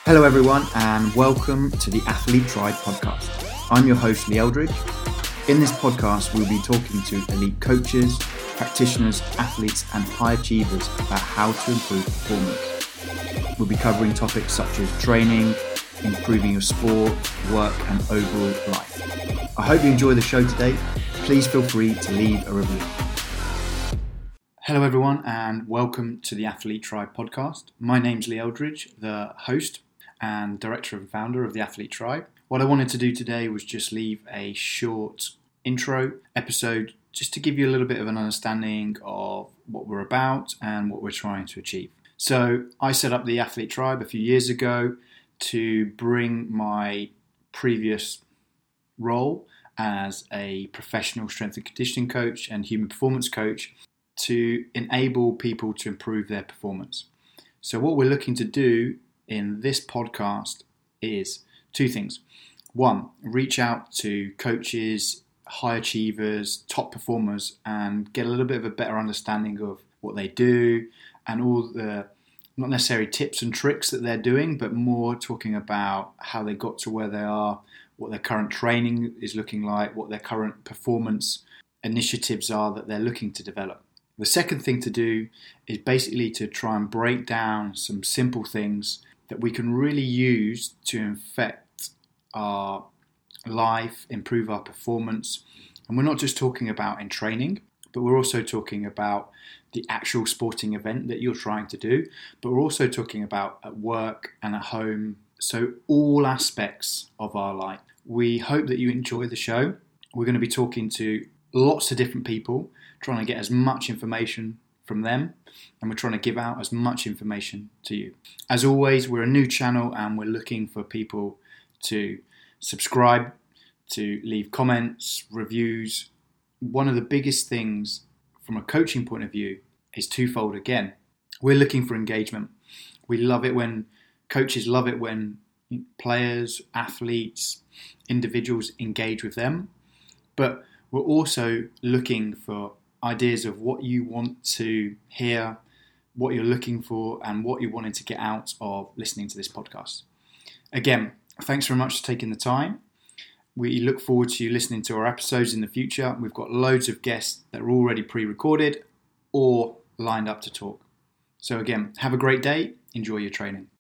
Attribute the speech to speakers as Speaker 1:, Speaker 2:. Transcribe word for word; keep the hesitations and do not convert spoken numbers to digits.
Speaker 1: Hello everyone and welcome to the Athlete Tribe podcast. I'm your host Lee Eldridge. In this podcast we'll be talking to elite coaches, practitioners, athletes and high achievers about how to improve performance. We'll be covering topics such as training, improving your sport, work and overall life. I hope you enjoy the show today. Please feel free to leave a review. Hello everyone and welcome to the Athlete Tribe podcast. My name's Lee Eldridge, the host and director and founder of the Athlete Tribe. What I wanted to do today was just leave a short intro episode just to give you a little bit of an understanding of what we're about and what we're trying to achieve. So I set up the Athlete Tribe a few years ago to bring my previous role as a professional strength and conditioning coach and human performance coach to enable people to improve their performance. So what we're looking to do in this podcast is two things. One, reach out to coaches, high achievers, top performers, and get a little bit of a better understanding of what they do and all the, not necessarily tips and tricks that they're doing, but more talking about how they got to where they are, what their current training is looking like, what their current performance initiatives are that they're looking to develop. The second thing to do is basically to try and break down some simple things that we can really use to affect our life, improve our performance. And we're not just talking about in training, but we're also talking about the actual sporting event that you're trying to do, but we're also talking about at work and at home. So all aspects of our life. We hope that you enjoy the show. We're going to be talking to lots of different people, trying to get as much information from them, and we're trying to give out as much information to you. As always, we're a new channel and we're looking for people to subscribe, to leave comments, reviews. One of the biggest things from a coaching point of view is twofold again. We're looking for engagement. We love it when coaches love it when players, athletes, individuals engage with them, but we're also looking for ideas of what you want to hear, what you're looking for, and what you're wanting to get out of listening to this podcast. Again, thanks very much for taking the time. We look forward to you listening to our episodes in the future. We've got loads of guests that are already pre-recorded or lined up to talk. So again, have a great day. Enjoy your training.